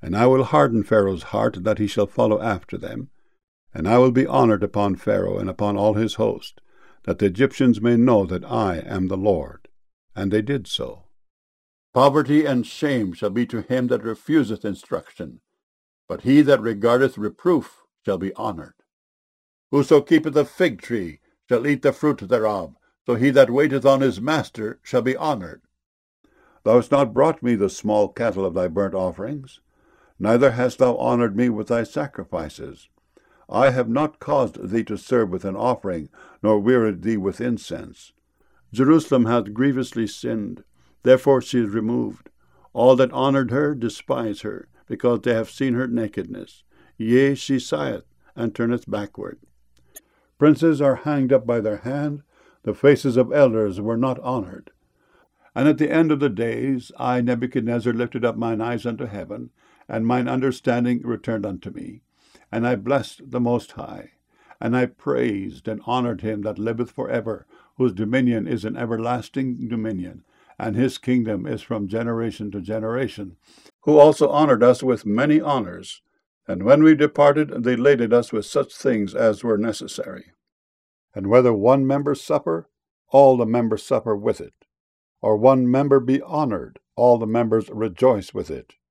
And I will harden Pharaoh's heart, that he shall follow after them. And I will be honored upon Pharaoh and upon all his host, that the Egyptians may know that I am the Lord. And they did so. Poverty and shame shall be to him that refuseth instruction, but he that regardeth reproof shall be honored. Whoso keepeth a fig tree shall eat the fruit thereof, so he that waiteth on his master shall be honored. Thou hast not brought me the small cattle of thy burnt offerings, neither hast thou honored me with thy sacrifices. I have not caused thee to serve with an offering, nor wearied thee with incense. Jerusalem hath grievously sinned, therefore she is removed. All that honored her despise her, because they have seen her nakedness. Yea, she sigheth, and turneth backward. Princes are hanged up by their hand, the faces of elders were not honored. And at the end of the days I, Nebuchadnezzar, lifted up mine eyes unto heaven, and mine understanding returned unto me. And I blessed the Most High, and I praised and honored him that liveth for ever, whose dominion is an everlasting dominion, and his kingdom is from generation to generation, who also honored us with many honors. And when we departed, they laded us with such things as were necessary. And whether one member suffer, all the members suffer with it, or one member be honored, all the members rejoice with it.